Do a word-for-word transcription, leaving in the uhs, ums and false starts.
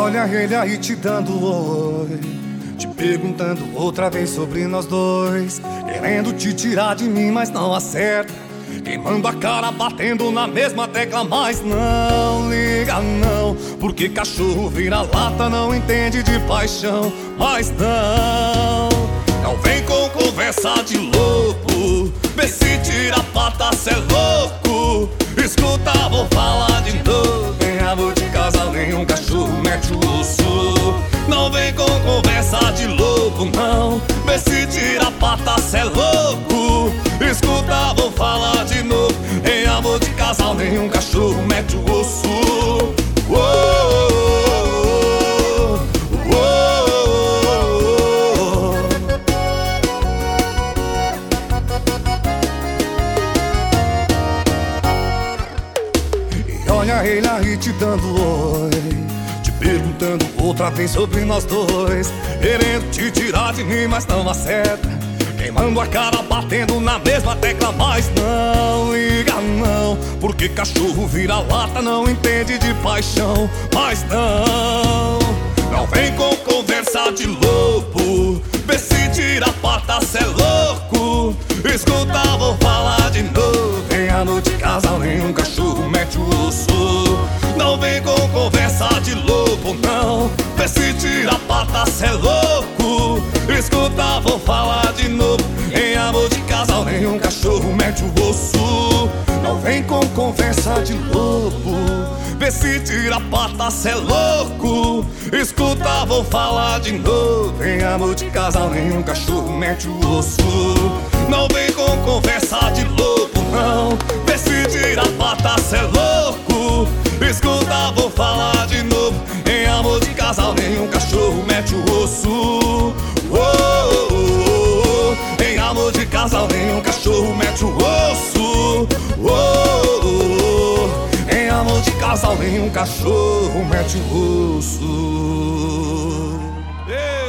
olha ele aí te dando oi, te perguntando outra vez sobre nós dois, querendo te tirar de mim, mas não acerta, queimando a cara, batendo na mesma tecla. Mas não liga não, porque cachorro vira lata, não entende de paixão. Mas não, não vem com conversa de louco, vê se tira a pata, cê é louco. Escuta, vou falar de novo, nem amor de casal, nenhum cachorro mete o osso. Não vem com conversa de louco não, vê se tira a pata, cê é louco. Escuta, vou falar de novo, em amor de casal nenhum cachorro mete o osso. Uou, uou, e olha ele aí te dando oi, te perguntando outra vez sobre nós dois, querendo te tirar de mim, mas não acerta, queimando a cara, batendo na mesma tecla. Mas não liga não, porque cachorro vira lata, não entende de paixão. Mas não, não vem com conversa de louco, vê se tira a pata, cê é louco. Escuta, vou falar de novo, em amor de casal nenhum cachorro mete o osso. Não vem com conversa de louco não, vê se tira a pata, cê é louco. Escuta, vou falar de novo, em amor de casal nenhum cachorro mete o osso. Não vem com conversa de louco, vê se tira a pata, cê é louco. Escuta, vou falar de novo, em amor de casal nenhum cachorro mete o osso. Não vem com conversa de louco não, vê se tira a pata, cê é louco. Escuta, vou falar de novo, em amor de casal nenhum cachorro mete o osso. Oh, oh, oh, em amor de casal nenhum cachorro mete o osso. Oh, oh, oh, em amor de casal nenhum cachorro mete o osso. Ei!